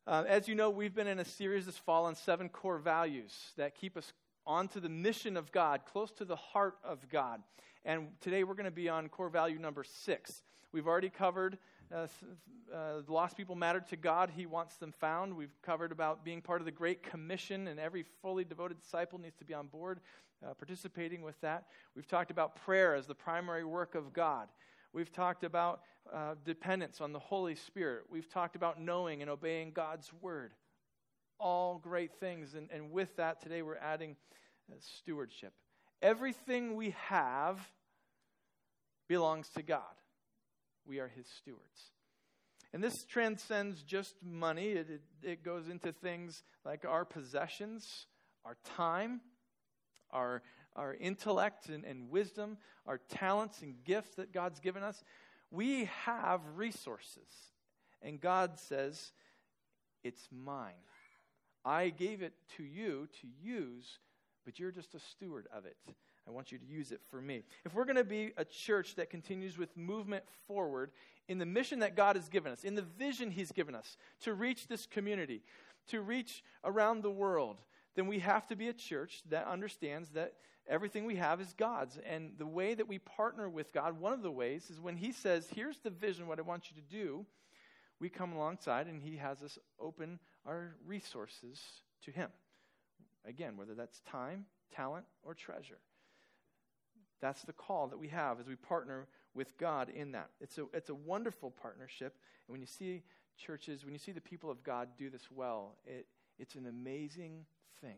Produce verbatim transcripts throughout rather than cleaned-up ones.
Uh, as you know, we've been in a series this fall on seven core values that keep us onto the mission of God, close to the heart of God. And today we're going to be on core value number six. We've already covered uh, uh, lost people matter to God. He wants them found. We've covered about being part of the Great Commission, and every fully devoted disciple needs to be on board uh, participating with that. We've talked about prayer as the primary work of God. We've talked about uh, dependence on the Holy Spirit. We've talked about knowing and obeying God's word. All great things. And, and with that, today we're adding uh, stewardship. Everything we have belongs to God. We are his stewards. And this transcends just money. It, it, it goes into things like our possessions, our time, our our intellect and, and wisdom, our talents and gifts that God's given us. We have resources. And God says, it's mine. I gave it to you to use, but you're just a steward of it. I want you to use it for me. If we're going to be a church that continues with movement forward in the mission that God has given us, in the vision he's given us, to reach this community, to reach around the world, then we have to be a church that understands that everything we have is God's. And the way that we partner with God, one of the ways, is when he says, here's the vision, what I want you to do, we come alongside and he has us open our resources to him. Again, whether that's time, talent, or treasure. That's the call that we have as we partner with God in that. It's a, it's a wonderful partnership. And when you see churches, when you see the people of God do this well, it, it's an amazing thing.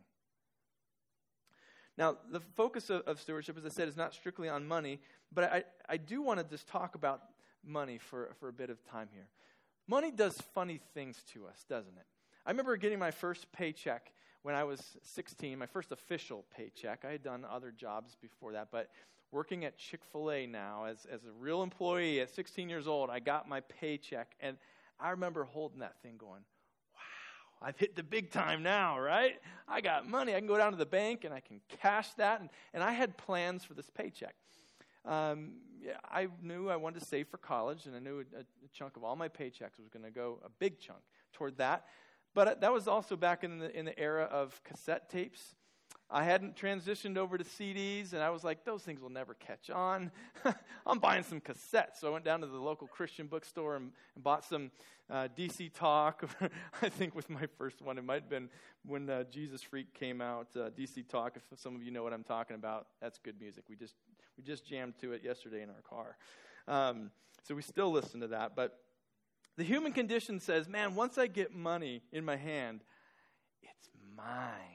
Now, the focus of, of stewardship, as I said, is not strictly on money, but I, I do want to just talk about money for, for a bit of time here. Money does funny things to us, doesn't it? I remember getting my first paycheck when I was sixteen, my first official paycheck. I had done other jobs before that, but working at Chick-fil-A now as, as a real employee at sixteen years old, I got my paycheck, and I remember holding that thing going, I've hit the big time now, right? I got money. I can go down to the bank and I can cash that. And, and I had plans for this paycheck. Um, yeah, I knew I wanted to save for college, and I knew a, a chunk of all my paychecks was going to go, a big chunk, toward that. But that was also back in the in the era of cassette tapes. I hadn't transitioned over to C Ds, and I was like, those things will never catch on. I'm buying some cassettes. So I went down to the local Christian bookstore and, and bought some uh, D C Talk. I think with my first one, it might have been when uh, Jesus Freak came out, uh, D C Talk. If some of you know what I'm talking about, that's good music. We just we just jammed to it yesterday in our car. Um, so we still listen to that. But the human condition says, man, once I get money in my hand, it's mine.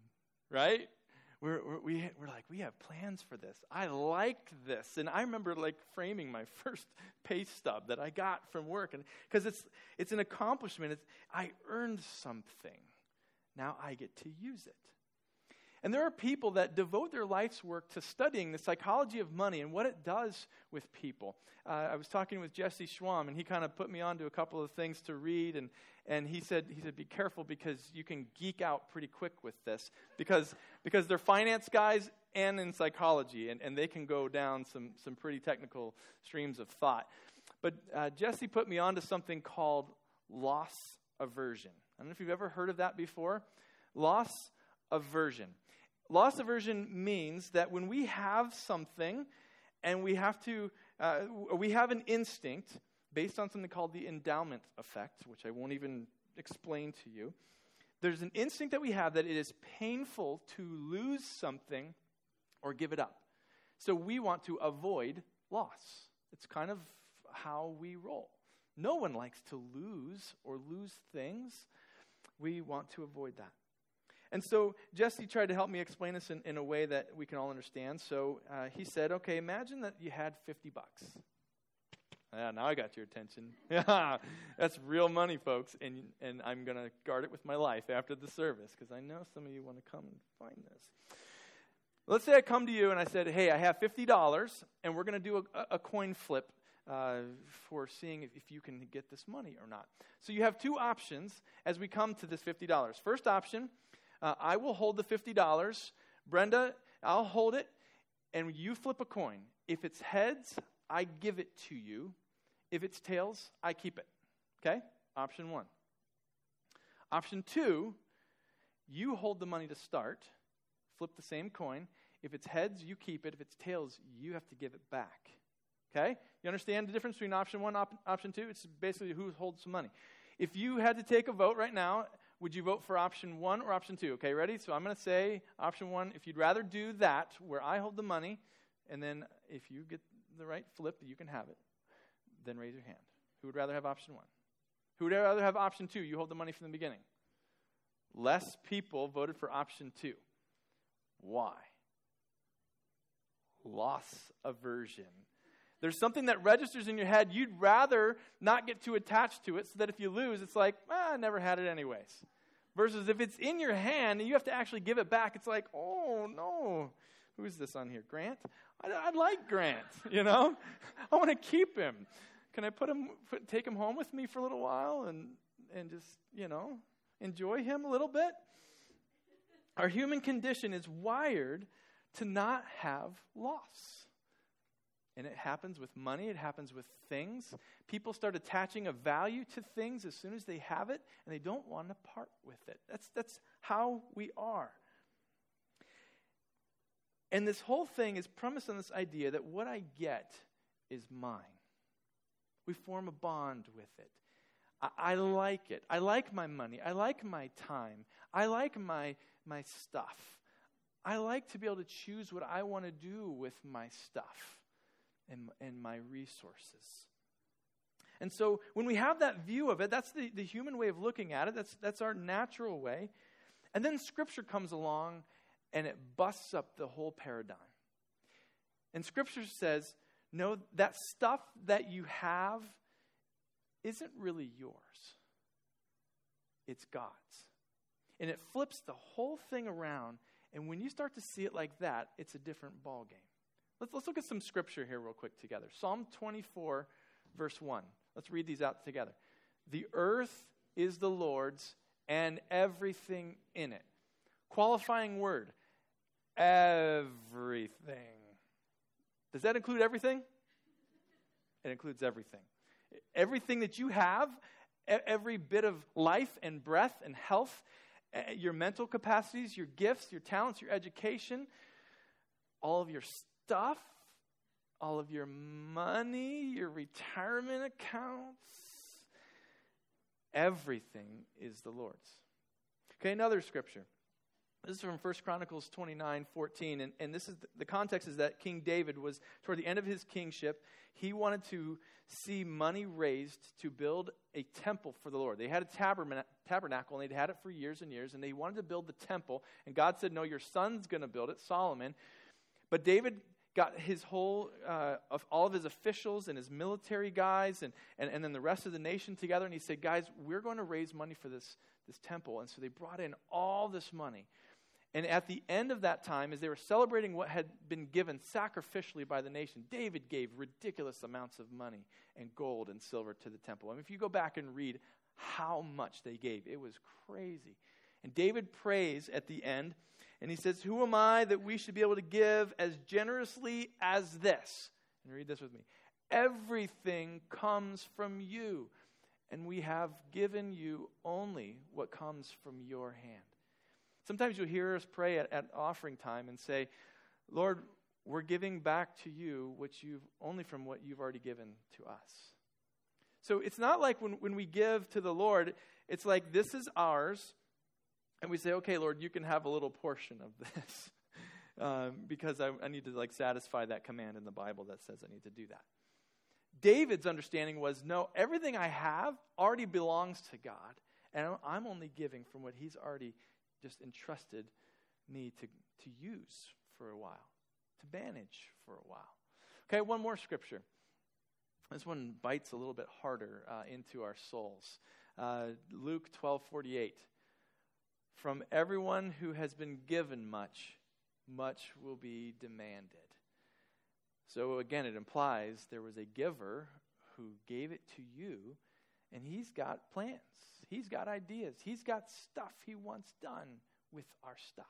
Right? We're, we're, we, we're like, we have plans for this. I like this. And I remember like framing my first pay stub that I got from work. And because it's it's an accomplishment. It's, I earned something. Now I get to use it. And there are people that devote their life's work to studying the psychology of money and what it does with people. Uh, I was talking with Jesse Schwam, and he kind of put me on to a couple of things to read, and and he said, he said, be careful because you can geek out pretty quick with this because because they're finance guys and in psychology, and, and they can go down some some pretty technical streams of thought. But uh, Jesse put me on to something called loss aversion. I don't know if you've ever heard of that before. Loss aversion. Loss aversion means that when we have something and we have to, uh, we have an instinct based on something called the endowment effect, which I won't even explain to you. There's an instinct that we have that it is painful to lose something or give it up. So we want to avoid loss. It's kind of how we roll. No one likes to lose or lose things. We want to avoid that. And so Jesse tried to help me explain this in, in a way that we can all understand. So uh, he said, okay, imagine that you had fifty bucks. Yeah, now I got your attention. Yeah, that's real money, folks. And, and I'm going to guard it with my life after the service because I know some of you want to come and find this. Let's say I come to you and I said, hey, I have fifty dollars, and we're going to do a, a coin flip uh, for seeing if, if you can get this money or not. So you have two options as we come to this fifty dollars. First option, Uh, I will hold the fifty dollars. Brenda, I'll hold it, and you flip a coin. If it's heads, I give it to you. If it's tails, I keep it. Okay? Option one. Option two, you hold the money to start, flip the same coin. If it's heads, you keep it. If it's tails, you have to give it back. Okay? You understand the difference between option one and op- option two? It's basically who holds the money. If you had to take a vote right now, would you vote for option one or option two? Okay, ready? So I'm going to say option one. If you'd rather do that, where I hold the money, and then if you get the right flip, you can have it, then raise your hand. Who would rather have option one? Who would rather have option two? You hold the money from the beginning. Less people voted for option two. Why? Loss aversion. There's something that registers in your head. You'd rather not get too attached to it so that if you lose, it's like, ah, I never had it anyways. Versus if it's in your hand and you have to actually give it back, it's like, oh, no. Who's this on here? Grant? I, I like Grant, you know? I want to keep him. Can I put him, put, take him home with me for a little while and, and just, you know, enjoy him a little bit? Our human condition is wired to not have loss. And it happens with money. It happens with things. People start attaching a value to things as soon as they have it, and they don't want to part with it. That's, that's how we are. And this whole thing is premised on this idea that what I get is mine. We form a bond with it. I, I like it. I like my money. I like my time. I like my, my stuff. I like to be able to choose what I want to do with my stuff and, and my resources. And so when we have that view of it, that's the, the human way of looking at it. That's, that's our natural way. And then Scripture comes along and it busts up the whole paradigm. And Scripture says, no, that stuff that you have isn't really yours. It's God's. And it flips the whole thing around. And when you start to see it like that, it's a different ballgame. Let's, let's look at some Scripture here real quick together. Psalm twenty-four, verse one. Let's read these out together. The earth is the Lord's and everything in it. Qualifying word. Everything. Does that include everything? It includes everything. Everything that you have, every bit of life and breath and health, your mental capacities, your gifts, your talents, your education, all of your stuff, all of your money, your retirement accounts, everything is the Lord's. Okay, another scripture. This is from First Chronicles twenty-nine fourteen, and, and this is the, the context is that King David was, toward the end of his kingship, he wanted to see money raised to build a temple for the Lord. They had a taberna- tabernacle, and they'd had it for years and years, and they wanted to build the temple, and God said, no, your son's going to build it, Solomon. But David got his whole, uh, of all of his officials and his military guys, and, and, and then the rest of the nation together, and he said, guys, we're going to raise money for this, this temple. And so they brought in all this money. And at the end of that time, as they were celebrating what had been given sacrificially by the nation, David gave ridiculous amounts of money and gold and silver to the temple. I mean, if you go back and read how much they gave, it was crazy. And David prays at the end, and he says, who am I that we should be able to give as generously as this? And read this with me. Everything comes from you, and we have given you only what comes from your hand. Sometimes you'll hear us pray at, at offering time and say, Lord, we're giving back to you what you've only from what you've already given to us. So it's not like when, when we give to the Lord, it's like this is ours, and we say, okay, Lord, you can have a little portion of this um, because I, I need to like satisfy that command in the Bible that says I need to do that. David's understanding was, no, everything I have already belongs to God, and I'm only giving from what he's already just entrusted me to, to use for a while, to manage for a while. Okay, one more scripture. This one bites a little bit harder uh, into our souls. Uh, Luke twelve forty-eight. From everyone who has been given much, much will be demanded. So again, it implies there was a giver who gave it to you, and he's got plans. He's got ideas. He's got stuff he wants done with our stuff.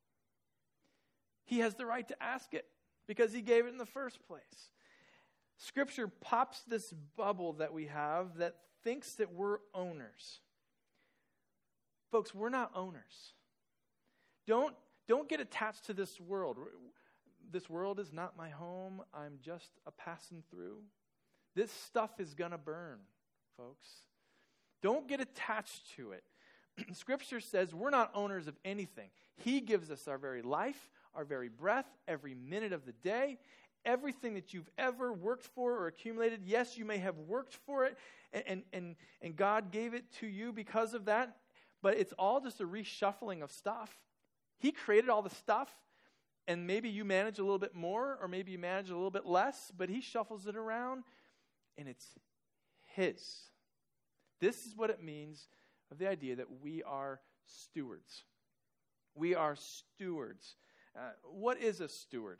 He has the right to ask it because he gave it in the first place. Scripture pops this bubble that we have that thinks that we're owners. Folks, we're not owners. Don't, don't get attached to this world. This world is not my home. I'm just a passing through. This stuff is going to burn, folks. Don't get attached to it. Scripture says we're not owners of anything. He gives us our very life, our very breath, every minute of the day, everything that you've ever worked for or accumulated. Yes, you may have worked for it, and, and, and, and God gave it to you because of that, but it's all just a reshuffling of stuff. He created all the stuff, and maybe you manage a little bit more, or maybe you manage a little bit less, but he shuffles it around, and it's his. This is what it means of the idea that we are stewards. We are stewards. Uh, what is a steward?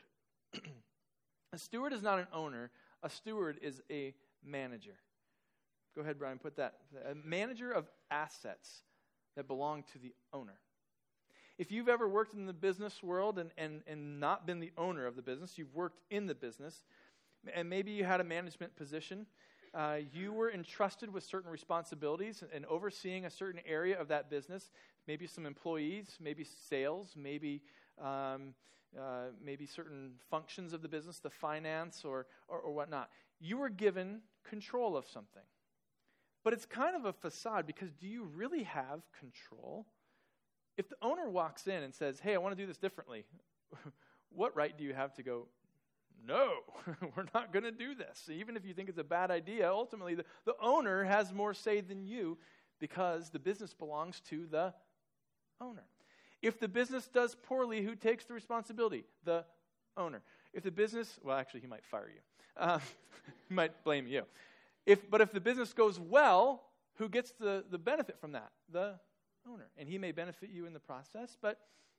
A steward is not an owner. A steward is a manager. Go ahead, Brian, put that. A manager of assets that belong to the owner. If you've ever worked in the business world and, and, and not been the owner of the business, you've worked in the business, and maybe you had a management position, uh, you were entrusted with certain responsibilities and overseeing a certain area of that business, maybe some employees, maybe sales, maybe um, uh, maybe certain functions of the business, the finance or, or, or whatnot. You were given control of something. But it's kind of a facade, because do you really have control? If the owner walks in and says, hey, I want to do this differently, what right do you have to go, no, we're not going to do this? Even if you think it's a bad idea, ultimately the, the owner has more say than you, because the business belongs to the owner. If the business does poorly, who takes the responsibility? The owner. If the business, well, actually, he might fire you. Uh, he might blame you. If, but if the business goes well, who gets the, the benefit from that? The owner. And he may benefit you in the process, but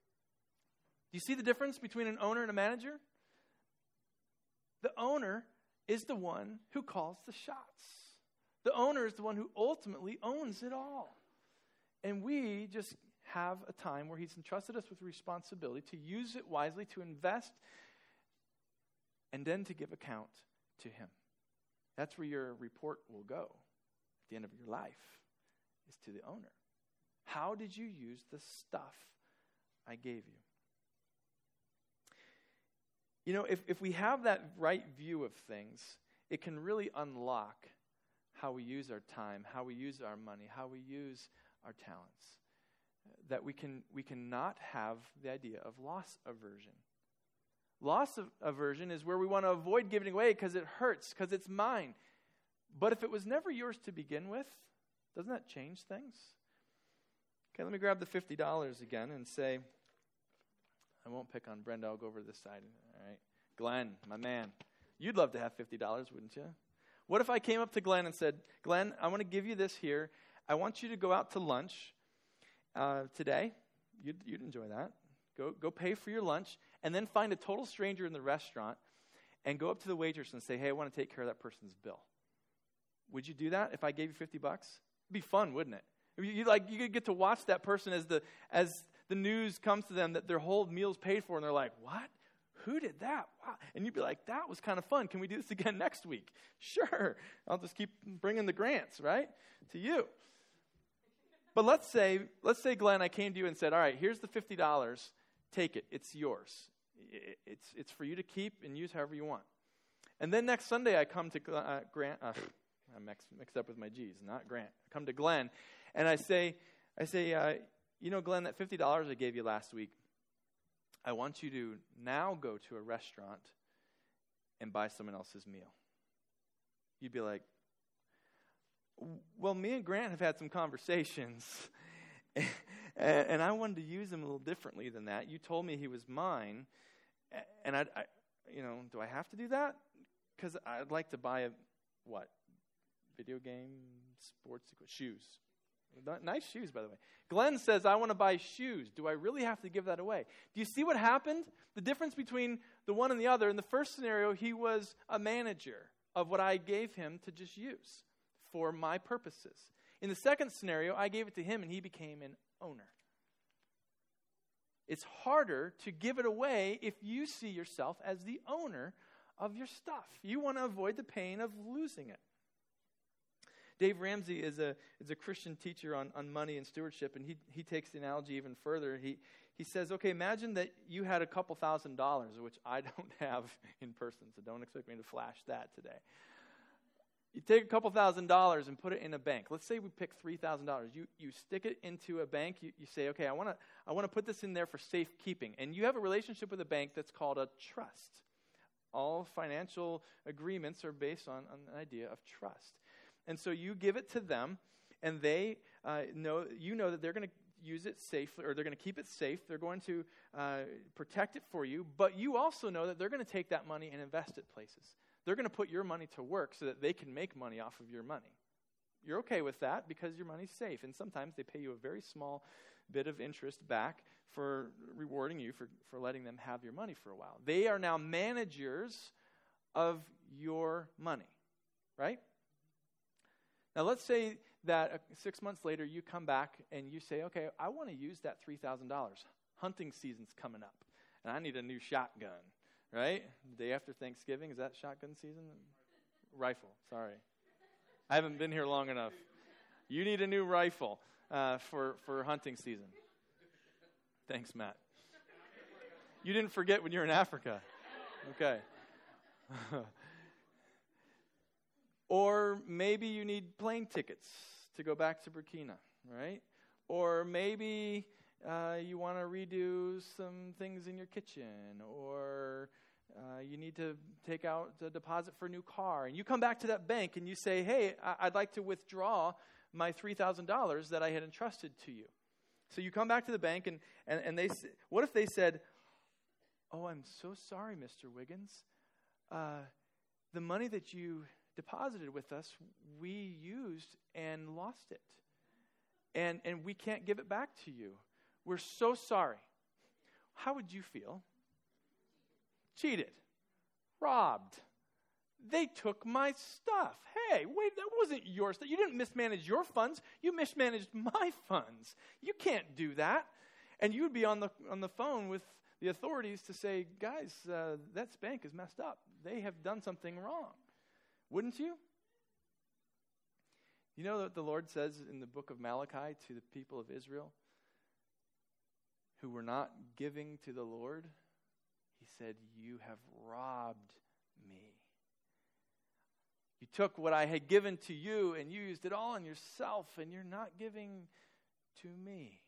do you see the difference between an owner and a manager? The owner is the one who calls the shots. The owner is the one who ultimately owns it all. And we just have a time where he's entrusted us with responsibility to use it wisely, to invest, and then to give account to him. That's where your report will go at the end of your life, is to the owner. How did you use the stuff I gave you? You know, if, if we have that right view of things, it can really unlock how we use our time, how we use our money, how we use our talents. That we can we cannot have the idea of loss aversion. Loss of aversion is where we want to avoid giving away because it hurts, because it's mine. But if it was never yours to begin with, doesn't that change things? Okay, let me grab the fifty dollars again and say, I won't pick on Brenda, I'll go over to this side. All right, Glenn, my man, you'd love to have fifty dollars, wouldn't you? What if I came up to Glenn and said, Glenn, I want to give you this here. I want you to go out to lunch uh, today. You'd, you'd enjoy that. Go, go pay for your lunch, and then find a total stranger in the restaurant and go up to the waitress and say, hey, I want to take care of that person's bill. Would you do that if I gave you fifty bucks? It'd be fun, wouldn't it? You, you like you could get to watch that person as the as the news comes to them that their whole meal's paid for, and they're like, what? Who did that? Wow. And you'd be like, that was kind of fun. Can we do this again next week? Sure. I'll just keep bringing the grants, right, to you. But let's say, let's say, Glenn, I came to you and said, all right, here's the fifty dollars. Take it. It's yours. It's it's for you to keep and use however you want. And then next Sunday I come to uh, Grant. Uh, I'm mixed, mixed up with my G's, not Grant. I come to Glenn, and I say, I say, uh, you know, Glenn, that fifty dollars I gave you last week, I want you to now go to a restaurant and buy someone else's meal. You'd be like, well, me and Grant have had some conversations, and I wanted to use him a little differently than that. You told me he was mine, and I, I you know, do I have to do that? Because I'd like to buy a, what, video game, sports, shoes. Nice shoes, by the way. Glenn says, I want to buy shoes. Do I really have to give that away? Do you see what happened? The difference between the one and the other. In the first scenario, he was a manager of what I gave him to just use for my purposes. In the second scenario, I gave it to him and he became an owner. It's harder to give it away if you see yourself as the owner of your stuff. You want to avoid the pain of losing it. Dave Ramsey is a is a Christian teacher on, on money and stewardship, and he he takes the analogy even further. He he says, okay, imagine that you had a couple thousand dollars, which I don't have in person, so don't expect me to flash that today. You take a couple thousand dollars and put it in a bank. Let's say we pick three thousand dollars. You you stick it into a bank. You, you say, okay, I want to I want to put this in there for safekeeping. And you have a relationship with a bank that's called a trust. All financial agreements are based on, on an idea of trust. And so you give it to them, and they uh, know you know that they're going to use it safely, or they're going to keep it safe. They're going to uh, protect it for you. But you also know that they're going to take that money and invest it places. They're going to put your money to work so that they can make money off of your money. You're okay with that because your money's safe. And sometimes they pay you a very small bit of interest back for rewarding you for, for letting them have your money for a while. They are now managers of your money, right? Now let's say that uh, six months later you come back and you say, okay, I want to use that three thousand dollars. Hunting season's coming up, and I need a new shotgun. Right? The day after Thanksgiving, is that shotgun season? Rifle, sorry. I haven't been here long enough. You need a new rifle uh, for, for hunting season. Thanks, Matt. You didn't forget when you were in Africa. Okay. Or maybe you need plane tickets to go back to Burkina, right? Or maybe Uh, you want to redo some things in your kitchen, or uh, you need to take out a deposit for a new car. And you come back to that bank and you say, hey, I- I'd like to withdraw my three thousand dollars that I had entrusted to you. So you come back to the bank, and, and, and they s- what if they said, oh, I'm so sorry, Mister Wiggins. Uh, the money that you deposited with us, we used and lost it. And and we can't give it back to you. We're so sorry. How would you feel? Cheated. Robbed. They took my stuff. Hey, wait, that wasn't your stuff. You didn't mismanage your funds. You mismanaged my funds. You can't do that. And you would be on the on the phone with the authorities to say, guys, uh, that bank is messed up. They have done something wrong. Wouldn't you? You know what the Lord says in the book of Malachi to the people of Israel who were not giving to the Lord? He said, you have robbed me. You took what I had given to you and you used it all on yourself, and you're not giving to me.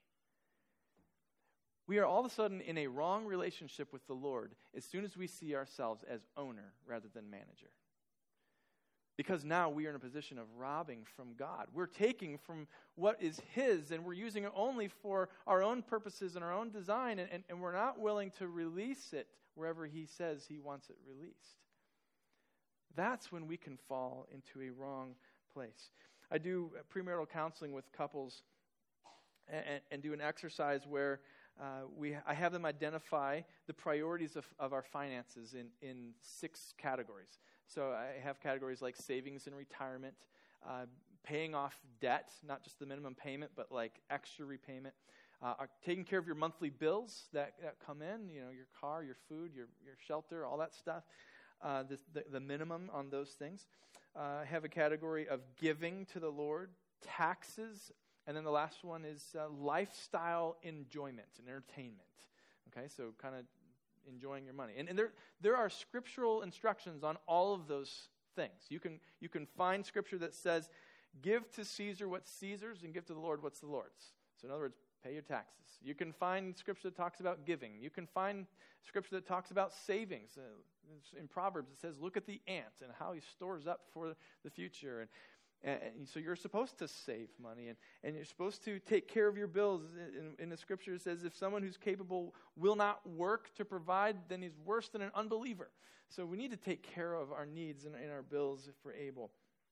We are all of a sudden in a wrong relationship with the Lord as soon as we see ourselves as owner rather than manager. Because now we are in a position of robbing from God. We're taking from what is His, and we're using it only for our own purposes and our own design, and, and, and we're not willing to release it wherever He says He wants it released. That's when we can fall into a wrong place. I do premarital counseling with couples and, and, and do an exercise where uh, we I have them identify the priorities of, of our finances in, in six categories. So I have categories like savings and retirement, uh, paying off debt, not just the minimum payment, but like extra repayment, uh, are taking care of your monthly bills that, that come in, you know, your car, your food, your, your shelter, all that stuff, uh, the, the, the minimum on those things. Uh, I have a category of giving to the Lord, taxes, and then the last one is uh, lifestyle enjoyment and entertainment. Okay, so kind of enjoying your money. And, and there there are scriptural instructions on all of those things. You can you can find scripture that says, give to Caesar what's Caesar's and give to the Lord what's the Lord's. So in other words, pay your taxes. You can find scripture that talks about giving. You can find scripture that talks about savings. Uh, in Proverbs it says, look at the ant and how he stores up for the future. And And, and so you're supposed to save money, and, and you're supposed to take care of your bills. In, in the scripture it says, if someone who's capable will not work to provide, then he's worse than an unbeliever. So we need to take care of our needs and, and our bills if we're able.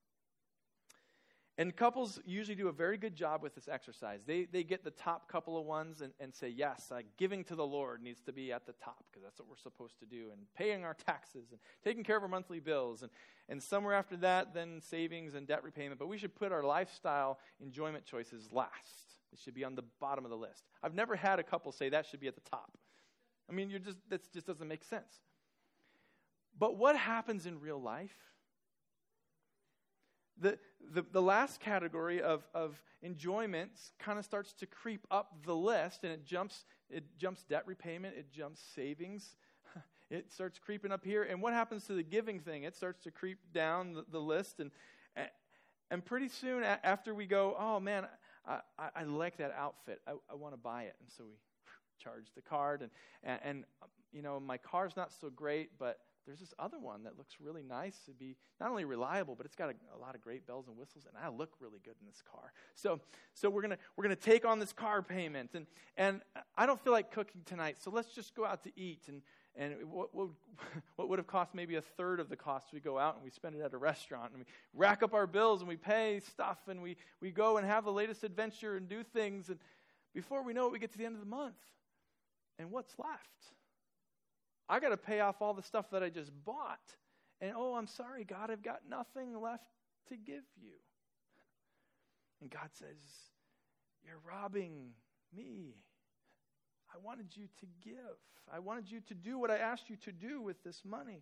And couples usually do a very good job with this exercise. They they get the top couple of ones and, and say, yes, uh, giving to the Lord needs to be at the top because that's what we're supposed to do, and paying our taxes and taking care of our monthly bills. And, and somewhere after that, then savings and debt repayment. But we should put our lifestyle enjoyment choices last. It should be on the bottom of the list. I've never had a couple say that should be at the top. I mean, you're just that just doesn't make sense. But what happens in real life? The, the, the last category of, of enjoyments kind of starts to creep up the list, and it jumps, it jumps debt repayment, it jumps savings, it starts creeping up here. And what happens to the giving thing? It starts to creep down the, the list, and and pretty soon a, after we go, oh man, I, I, I like that outfit, I, I want to buy it, and so we charge the card, and, and and you know, my car's not so great, but there's this other one that looks really nice to be not only reliable, but it's got a, a lot of great bells and whistles, and I look really good in this car. So, so we're gonna we're gonna take on this car payment, and and I don't feel like cooking tonight, so let's just go out to eat. And and what what, what would have cost maybe a third of the cost? We go out and we spend it at a restaurant, and we rack up our bills, and we pay stuff, and we we go and have the latest adventure and do things, and before we know it, we get to the end of the month, and what's left? I got to pay off all the stuff that I just bought. And, oh, I'm sorry, God, I've got nothing left to give you. And God says, you're robbing me. I wanted you to give. I wanted you to do what I asked you to do with this money.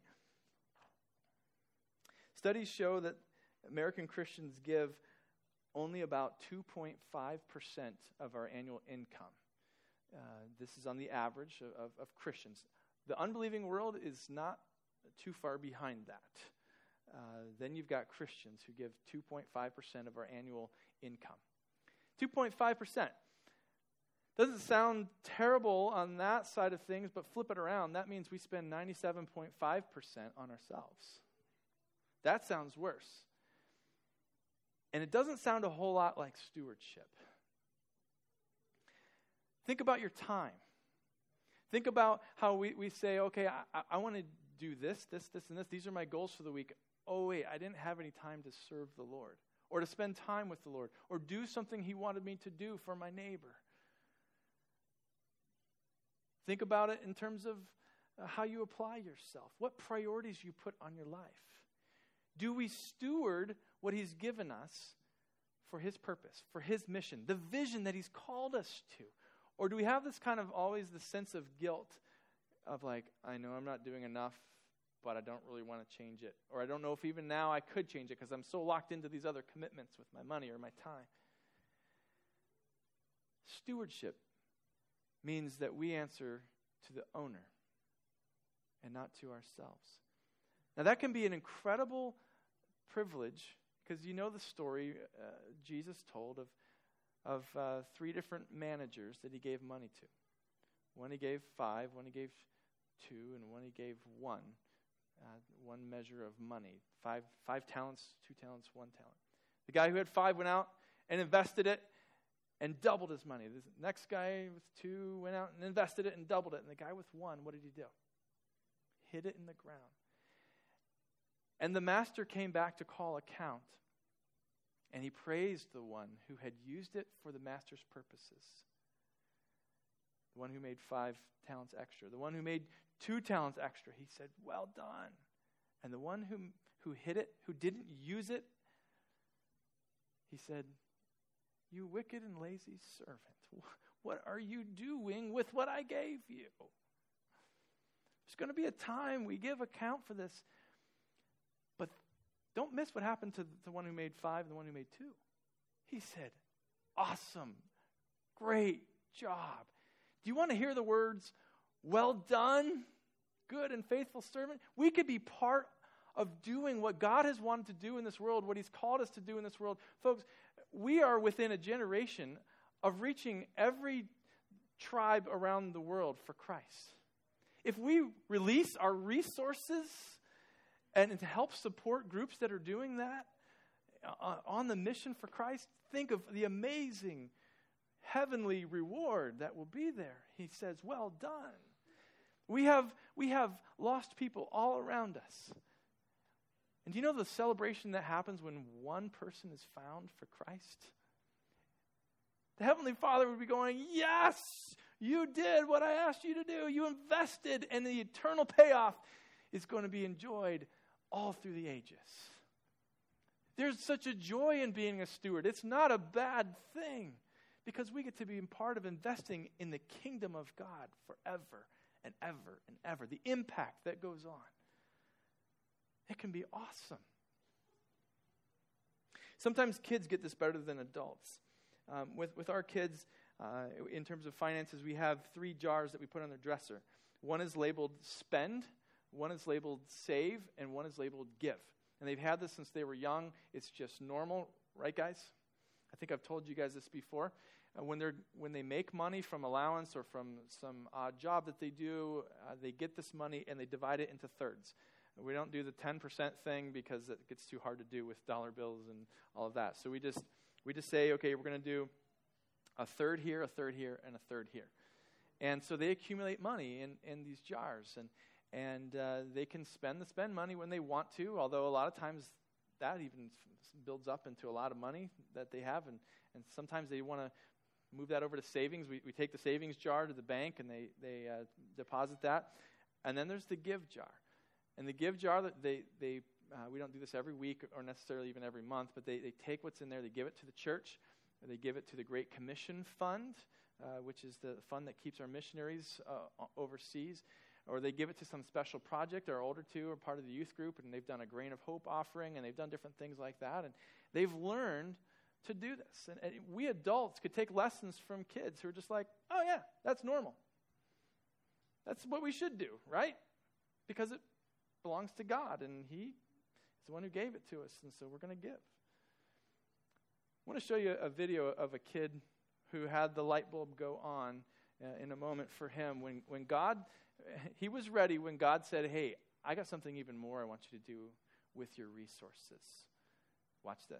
Studies show that American Christians give only about two point five percent of our annual income. Uh, this is on the average of, of, of Christians. The unbelieving world is not too far behind that. Uh, then you've got Christians who give two point five percent of our annual income. two point five percent. Doesn't sound terrible on that side of things, but flip it around. That means we spend ninety-seven point five percent on ourselves. That sounds worse. And it doesn't sound a whole lot like stewardship. Think about your time. Think about how we, we say, okay, I, I want to do this, this, this, and this. These are my goals for the week. Oh, wait, I didn't have any time to serve the Lord, or to spend time with the Lord, or do something He wanted me to do for my neighbor. Think about it in terms of uh, how you apply yourself, what priorities you put on your life. Do we steward what He's given us for His purpose, for His mission, the vision that He's called us to? Or do we have this kind of always the sense of guilt of like, I know I'm not doing enough, but I don't really want to change it. Or I don't know if even now I could change it because I'm so locked into these other commitments with my money or my time. Stewardship means that we answer to the owner and not to ourselves. Now that can be an incredible privilege because you know the story uh, Jesus told of of uh, three different managers that He gave money to. One He gave five, one He gave two, and one He gave one. Uh, one measure of money. Five, five talents, two talents, one talent. The guy who had five went out and invested it and doubled his money. The next guy with two went out and invested it and doubled it. And the guy with one, what did he do? Hid it in the ground. And the master came back to call account. And he praised the one who had used it for the master's purposes. The one who made five talents extra. The one who made two talents extra. He said, well done. And the one who, who hid it, who didn't use it, he said, you wicked and lazy servant. What are you doing with what I gave you? There's going to be a time we give account for this. But don't miss what happened to the one who made five and the one who made two. He said, awesome, great job. Do you want to hear the words, well done, good and faithful servant? We could be part of doing what God has wanted to do in this world, what He's called us to do in this world. Folks, we are within a generation of reaching every tribe around the world for Christ. If we release our resources and to help support groups that are doing that uh, on the mission for Christ, think of the amazing heavenly reward that will be there. He says, well done. We have, we have lost people all around us. And do you know the celebration that happens when one person is found for Christ? The Heavenly Father would be going, yes, you did what I asked you to do. You invested, and the eternal payoff is going to be enjoyed all through the ages. There's such a joy in being a steward. It's not a bad thing because we get to be a part of investing in the kingdom of God forever and ever and ever. The impact that goes on. It can be awesome. Sometimes kids get this better than adults. Um, with, with our kids, uh, in terms of finances, we have three jars that we put on their dresser. One is labeled spend, one is labeled save, and one is labeled give. And they've had this since they were young. It's just normal, right, guys? I think I've told you guys this before. Uh, when they're when they make money from allowance or from some odd job that they do, uh, they get this money and they divide it into thirds. We don't do the ten percent thing because it gets too hard to do with dollar bills and all of that. So we just we just say, okay, we're going to do a third here, a third here, and a third here. And so they accumulate money in, in these jars, and and uh, they can spend the spend money when they want to, although a lot of times that even builds up into a lot of money that they have, and, and sometimes they want to move that over to savings. We, we take the savings jar to the bank, and they, they uh, deposit that. And then there's the give jar. And the give jar, that they, they uh, we don't do this every week or necessarily even every month, but they, they take what's in there, they give it to the church, or they give it to the Great Commission Fund, uh, which is the fund that keeps our missionaries uh, overseas, or they give it to some special project. Our older two are part of the youth group, and they've done a Grain of Hope offering, and they've done different things like that, and they've learned to do this. And, and we adults could take lessons from kids who are just like, oh yeah, that's normal. That's what we should do, right? Because it belongs to God, and He is the one who gave it to us, and so we're going to give. I want to show you a video of a kid who had the light bulb go on uh, in a moment for him. When, when God, he was ready when God said, hey, I got something even more I want you to do with your resources. Watch this.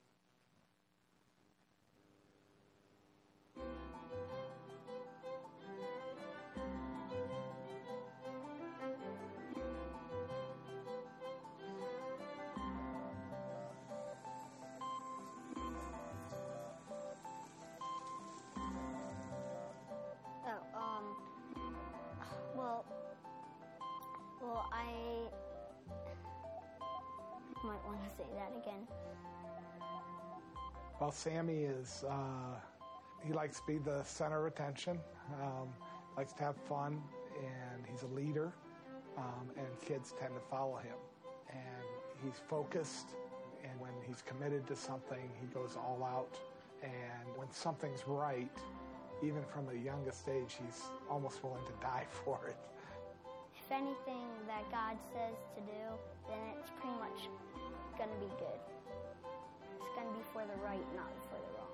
Well, I might want to say that again. Well, Sammy is, uh, he likes to be the center of attention, um, likes to have fun, and he's a leader, um, and kids tend to follow him. And he's focused, and when he's committed to something, he goes all out. And when something's right, even from the youngest age, he's almost willing to die for it. If anything that God says to do, then it's pretty much going to be good. It's going to be for the right, not for the wrong.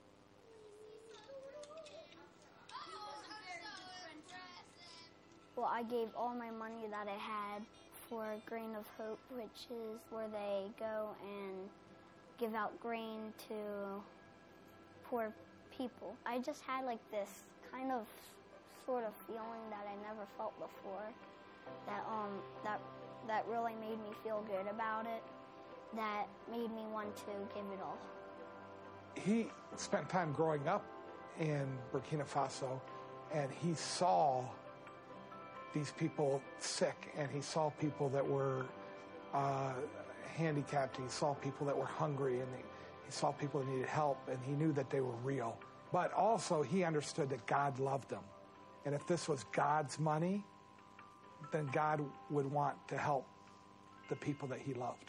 Well, I gave all my money that I had for Grain of Hope, which is where they go and give out grain to poor people. I just had like this kind of sort of feeling that I never felt before. That um that that really made me feel good about it, that made me want to give it all. He spent time growing up in Burkina Faso, and he saw these people sick, and he saw people that were uh, handicapped, he saw people that were hungry, and he, he saw people that needed help, and he knew that they were real. But also he understood that God loved them, and if this was God's money, then God would want to help the people that he loved.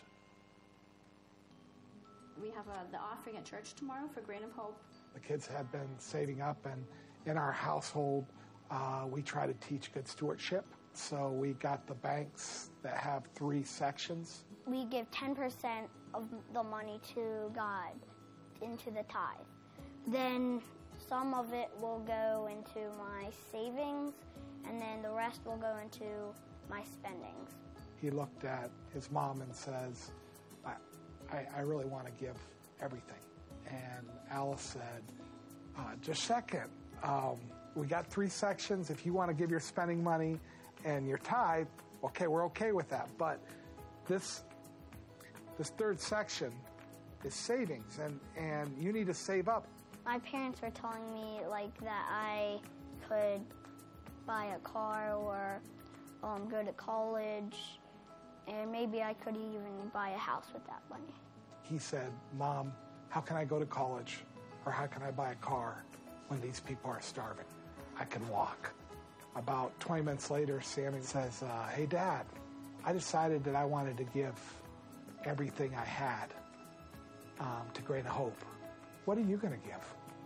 We have a, the offering at church tomorrow for Grain of Hope. The kids have been saving up, and in our household, uh, we try to teach good stewardship. So we got the banks that have three sections. We give ten percent of the money to God into the tithe. Then some of it will go into my savings, and then the rest will go into my spendings. He looked at his mom and says, I, I, I really want to give everything. And Alice said, uh, just a second. Um, we got three sections. If you want to give your spending money and your tithe, okay, we're okay with that. But this this third section is savings, and, and you need to save up. My parents were telling me like that I could buy a car or um, go to college, and maybe I could even buy a house with that money. He said, Mom, how can I go to college, or how can I buy a car when these people are starving? I can walk. About twenty minutes later, Sammy says, uh, hey, Dad, I decided that I wanted to give everything I had um, to Grain of Hope, what are you going to give?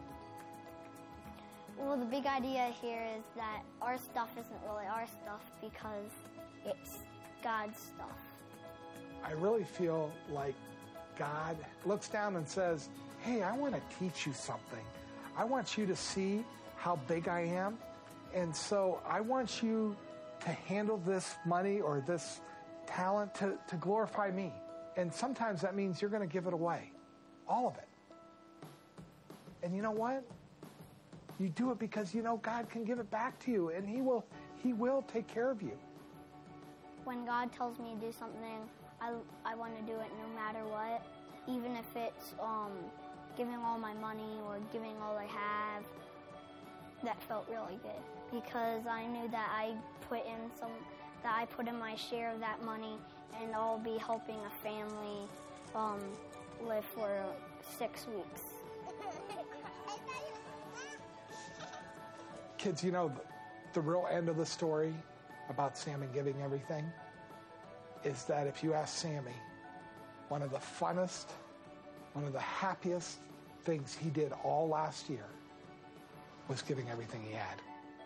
Well, the big idea here is that our stuff isn't really our stuff because it's God's stuff. I really feel like God looks down and says, hey, I want to teach you something. I want you to see how big I am. And so I want you to handle this money or this talent to, to glorify me. And sometimes that means you're going to give it away, all of it. And you know what? You do it because you know God can give it back to you, and He will, He will take care of you. When God tells me to do something, I, I want to do it no matter what, even if it's um, giving all my money or giving all I have. That felt really good because I knew that I put in some, that I put in my share of that money, and I'll be helping a family um, live for six weeks. Kids, you know, the real end of the story about Sammy giving everything is that if you ask Sammy, one of the funnest, one of the happiest things he did all last year was giving everything he had.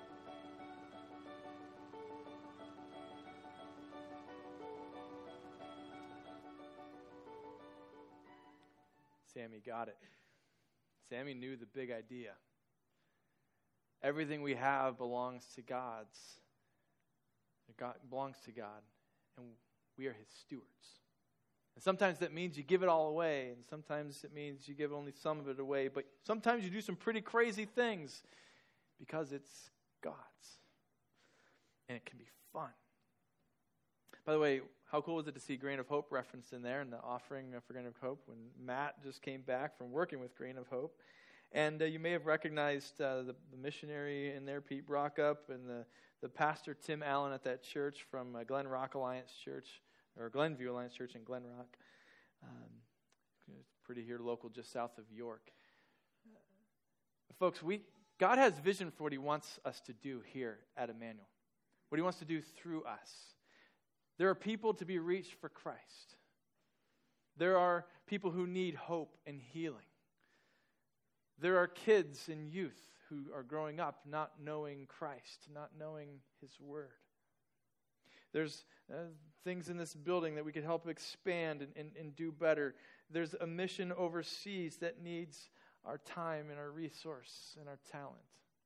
Sammy got it. Sammy knew the big idea. Everything we have belongs to God's. It God, belongs to God, and we are His stewards. And sometimes that means you give it all away, and sometimes it means you give only some of it away, but sometimes you do some pretty crazy things because it's God's. And it can be fun. By the way, how cool was it to see Grain of Hope referenced in there in the offering for Grain of Hope when Matt just came back from working with Grain of Hope? And uh, you may have recognized uh, the, the missionary in there, Pete Brockup, and the, the pastor, Tim Allen, at that church from uh, Glen Rock Alliance Church, or Glenview Alliance Church in Glen Rock. Um, it's pretty here local, just south of York. Uh, folks, we God has vision for what He wants us to do here at Emmanuel, what He wants to do through us. There are people to be reached for Christ. There are people who need hope and healing. There are kids and youth who are growing up not knowing Christ, not knowing His Word. There's uh, things in this building that we could help expand and, and, and do better. There's a mission overseas that needs our time and our resource and our talent.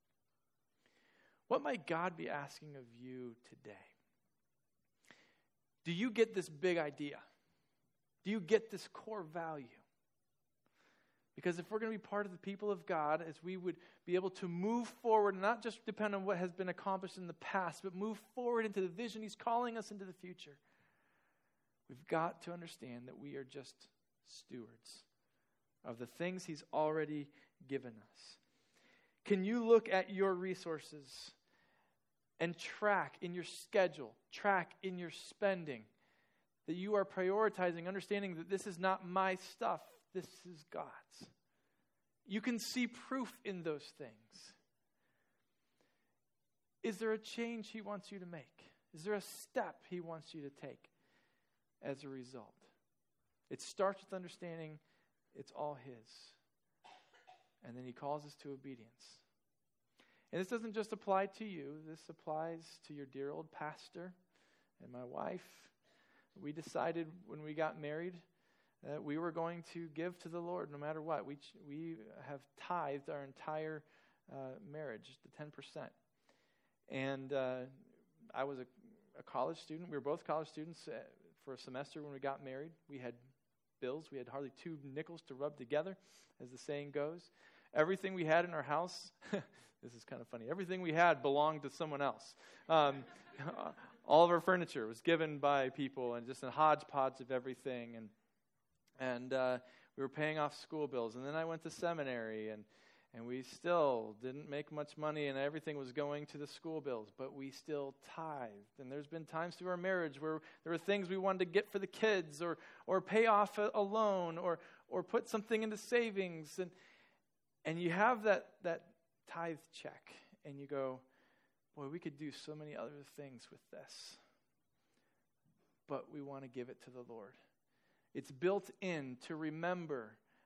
What might God be asking of you today? Do you get this big idea? Do you get this core value? Because if we're going to be part of the people of God, as we would be able to move forward, and not just depend on what has been accomplished in the past, but move forward into the vision He's calling us into the future, we've got to understand that we are just stewards of the things He's already given us. Can you look at your resources and track in your schedule, track in your spending, that you are prioritizing, understanding that this is not my stuff, this is God's. You can see proof in those things. Is there a change He wants you to make? Is there a step He wants you to take as a result? It starts with understanding it's all His. And then He calls us to obedience. And this doesn't just apply to you. This applies to your dear old pastor and my wife. We decided when we got married that we were going to give to the Lord no matter what. We ch- we have tithed our entire uh, marriage, the ten percent. And uh, I was a, a college student. We were both college students uh, for a semester when we got married. We had bills. We had hardly two nickels to rub together, as the saying goes. Everything we had in our house, this is kind of funny, everything we had belonged to someone else. Um, all of our furniture was given by people, and just a hodgepodge of everything. And And uh, we were paying off school bills. And then I went to seminary, and, and we still didn't make much money, and everything was going to the school bills. But we still tithed. And there's been times through our marriage where there were things we wanted to get for the kids, or or pay off a, a loan, or or put something into savings. And and you have that, that tithe check, and you go, boy, we could do so many other things with this. But we want to give it to the Lord. It's built in to remember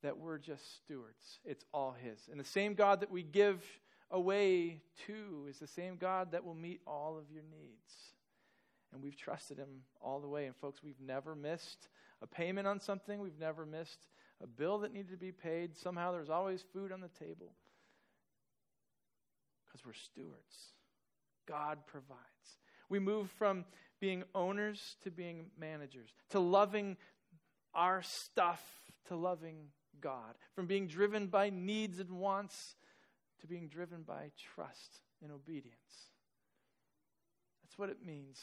that we're just stewards. It's all his. And the same God that we give away to is the same God that will meet all of your needs. And we've trusted him all the way. And folks, we've never missed a payment on something. We've never missed a bill that needed to be paid. Somehow there's always food on the table. Because we're stewards. God provides. We move from being owners to being managers, to loving our stuff to loving God, from being driven by needs and wants to being driven by trust and obedience. That's what it means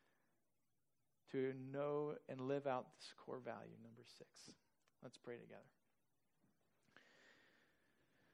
to know and live out this core value, number six. Let's pray together.